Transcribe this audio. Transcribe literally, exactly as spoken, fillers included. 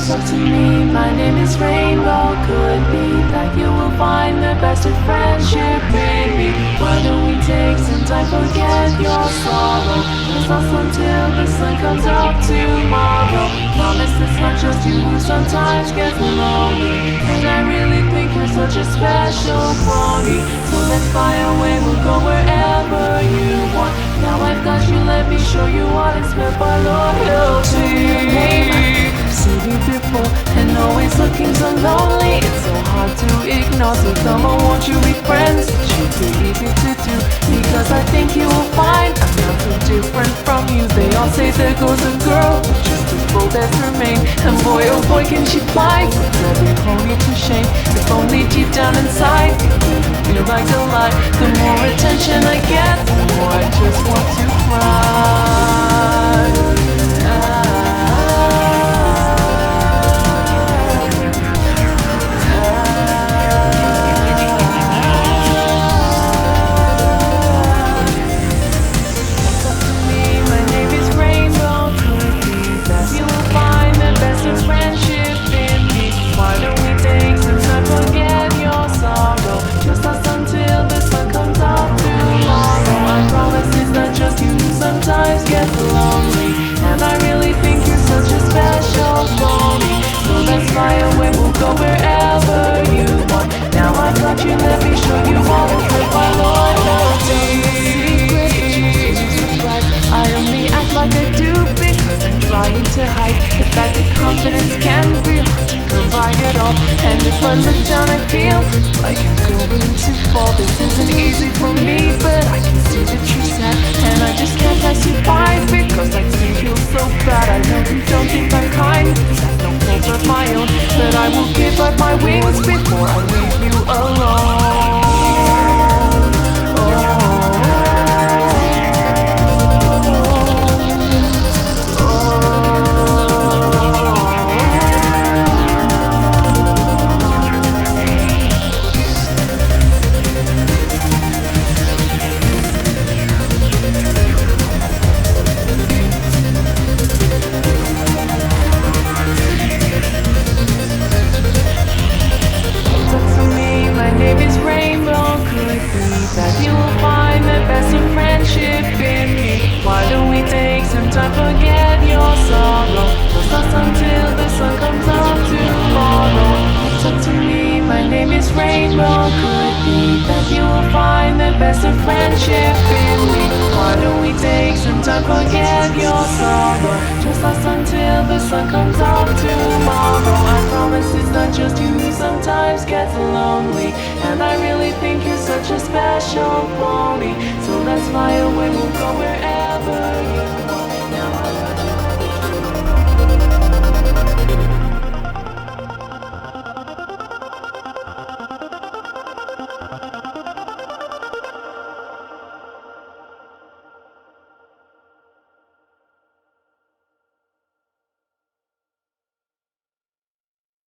Talk to me, my name is Rainbow. Could be that you will find the best of friendship in me. Why don't we take some time, forget your sorrow? Let's last until the sun comes up tomorrow. Promise it's not just you who sometimes gets lonely, and I really think you're such a special pony. So let's fly away, we'll go wherever you want. Now I've got you, let me show you what it's meant by loyalty. See me before and always looking so lonely. It's so hard to ignore, so come on, won't you be friends? It should be easy to do, because I think you will find I'm not so different from you. They all say there goes a girl, but just a fool that's remain. And boy, oh boy, can she fly, puts every pony to shame. If only deep down inside it really feels like a lie. The more attention I get, the more I just want to cry. Sometimes get lonely, and I really think you're such a special pony. So let's fly away, we'll go wherever you want. Now I've got you, let me show you all the good my loyalty. I only act like I do because I'm trying to hide the fact that confidence can be hard to provide it all. And if I look down, I feel like I'm going to fall. This isn't easy for me, but I can see that you're sad, and I just can't pass you by because I feel so bad. I know you don't think I'm kind, I've no fault of my own, but I will give up my wings before I leave you alone. That you will find the best of friendship in me. Why don't we take some time, forget your sorrow? Let's last until the sun comes up tomorrow. Talk to me, my name is Rainbow. Could be that you will find the best of friendship in me. Why don't we take some time, forget your sorrow? Just last until the sun comes up tomorrow. I promise it's not just you who sometimes gets lonely, and I really think you're such a special pony. So let's fly away, we'll go wherever you want.